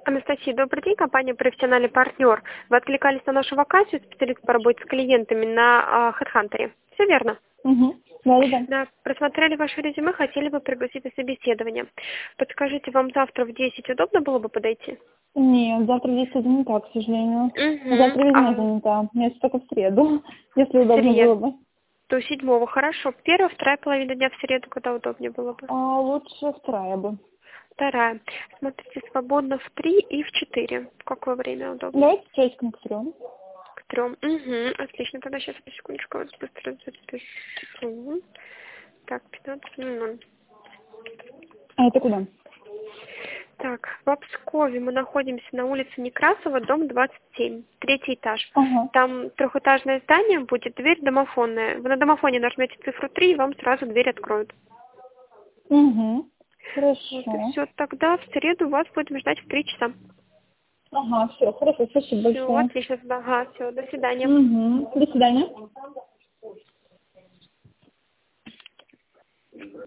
Анастасия, добрый день. Компания «Профессиональный партнер». Вы откликались на нашу вакансию специалист по работе с клиентами на HeadHunter. Все верно? Угу. Да. Да, просмотрели ваше резюме, хотели бы пригласить на собеседование. Подскажите, вам завтра в 10 удобно было бы подойти? Нет, завтра здесь занята, к сожалению. Угу. Завтра везде занята. Мне только в среду, если удобно было бы. До 7. Хорошо. Первая, вторая половина дня в среду, когда удобнее было бы? Лучше вторая бы. Вторая. Смотрите, свободно в 3 и в 4. В какое время удобно? Давайте часиком к 3. К 3. Угу. Отлично. Тогда сейчас, секундочку, вот быстро запишу. Так, 15:00. А это куда? Так, в Обскове мы находимся на улице Некрасова, дом 27, третий этаж. Ага. Там трехэтажное здание будет, дверь домофонная. Вы на домофоне нажмете цифру 3, и вам сразу дверь откроют. Угу. Вот Хорошо. и все, тогда в среду вас будем ждать в 3 часа. Ага, все, хорошо, спасибо Все, большое. отлично, ага, все, до свидания. Угу. До свидания.